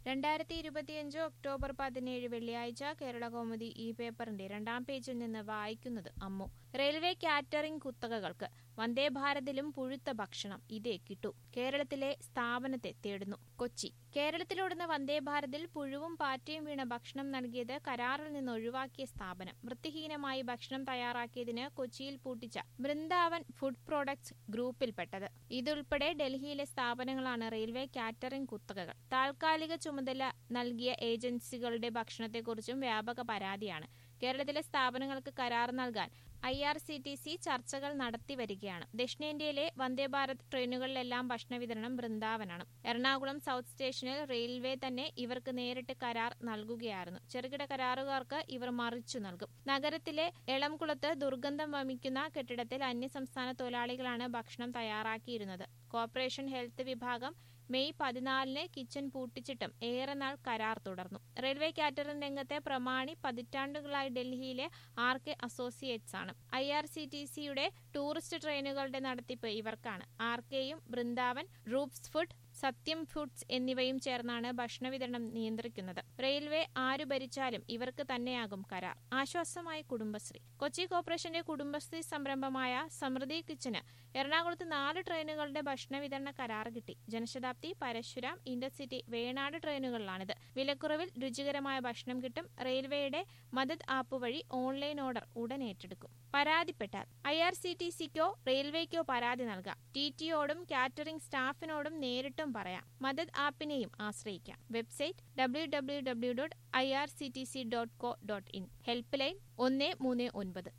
2025 October 17 വെള്ളിയാഴ്ച കേരളകൗമുദി ഈ പേപ്പറിന്റെ 2-ാം പേജിൽ നിന്ന് വായിക്കുന്നത് അമ്മു. റെയിൽവേ കാറ്ററിംഗ് കുത്തകകൾക്ക് വന്ദേ ഭാരതിലും പുഴുത്ത ഭക്ഷണം ഇതേ കിട്ടൂ. കേരളത്തിലെ സ്ഥാപനത്തെ തേടുന്നു. കൊച്ചി. കേരളത്തിലോടുന്ന വന്ദേ ഭാരതിൽ പുഴുവും പാറ്റയും വീണ ഭക്ഷണം നൽകിയത് കരാറിൽ നിന്ന് ഒഴിവാക്കിയ സ്ഥാപനം. വൃത്തിഹീനമായി ഭക്ഷണം തയ്യാറാക്കിയതിന് കൊച്ചിയിൽ പൂട്ടിച്ച ബൃന്ദാവൻ ഫുഡ് പ്രോഡക്ട്സ് ഗ്രൂപ്പിൽപ്പെട്ടത്. ഇതുൾപ്പെടെ ഡൽഹിയിലെ സ്ഥാപനങ്ങളാണ് റെയിൽവേ കാറ്ററിംഗ് കുത്തകകൾ. താൽക്കാലിക ചുമതല നൽകിയ ഏജൻസികളുടെ ഭക്ഷണത്തെക്കുറിച്ചും വ്യാപക പരാതിയാണ്. കേരളത്തിലെ സ്ഥാപനങ്ങൾക്ക് കരാർ നൽകാൻ IRCTC ചർച്ചകൾ നടത്തിവരികയാണ്. ദക്ഷിണേന്ത്യയിലെ വന്ദേഭാരത് ട്രെയിനുകളിലെല്ലാം ഭക്ഷണ വിതരണം ബൃന്ദാവനാണ്. എറണാകുളം സൗത്ത് സ്റ്റേഷനിൽ റെയിൽവേ തന്നെ ഇവർക്ക് നേരിട്ട് കരാർ നൽകുകയായിരുന്നു. ചെറുകിട കരാറുകാർക്ക് ഇവർ മറിച്ചു നൽകും. നഗരത്തിലെ എളംകുളത്ത് ദുർഗന്ധം വമിക്കുന്ന കെട്ടിടത്തിൽ അന്യസംസ്ഥാന തൊഴിലാളികളാണ് ഭക്ഷണം തയ്യാറാക്കിയിരുന്നത്. കോർപ്പറേഷൻ ഹെൽത്ത് വിഭാഗം മെയ് 14 കിച്ചൺ പൂട്ടിച്ചിട്ടും ഏറെ നാൾ കരാർ തുടർന്നു. റെയിൽവേ കാറ്ററിംഗ് രംഗത്തെ പ്രമാണി പതിറ്റാണ്ടുകളായി ഡൽഹിയിലെ RK അസോസിയേറ്റ്സ് ആണ്. IRCTCയുടെ ടൂറിസ്റ്റ് ട്രെയിനുകളുടെ നടത്തിപ്പ് ഇവർക്കാണ്. RKയും ബൃന്ദാവൻ, റൂപ്സ് ഫുഡ്, സത്യം ഫുഡ്സ് എന്നിവയും ചേർന്നാണ് ഭക്ഷണ വിതരണം നിയന്ത്രിക്കുന്നത്. റെയിൽവേ ആരു ഭരിച്ചാലും ഇവർക്ക് തന്നെയാകും കരാർ. ആശ്വാസമായി കുടുംബശ്രീ. കൊച്ചി കോർപ്പറേഷന്റെ കുടുംബശ്രീ സംരംഭമായ സമൃദ്ധി കിച്ചന് എറണാകുളത്ത് 4 ട്രെയിനുകളുടെ ഭക്ഷണ വിതരണ കരാർ കിട്ടി. ജനശതാബ്ദി, പരശുരാം, ഇന്റർസിറ്റി, വേണാട് ട്രെയിനുകളിലാണിത്. വിലക്കുറവിൽ രുചികരമായ ഭക്ഷണം കിട്ടും. റെയിൽവേയുടെ മദത് ആപ്പ് വഴി ഓൺലൈൻ ഓർഡർ ഉടൻ ഏറ്റെടുക്കും. പരാതിപ്പെട്ടാൽ IRCTCക്കോ റെയിൽവേക്കോ പരാതി നൽകാം. TTയോടും കാറ്ററിംഗ് സ്റ്റാഫിനോടും നേരിട്ടും പറയാം. മദത് ആപ്പിനെയും ആശ്രയിക്കാം. Website www.irctc.co.in. Helpline 139.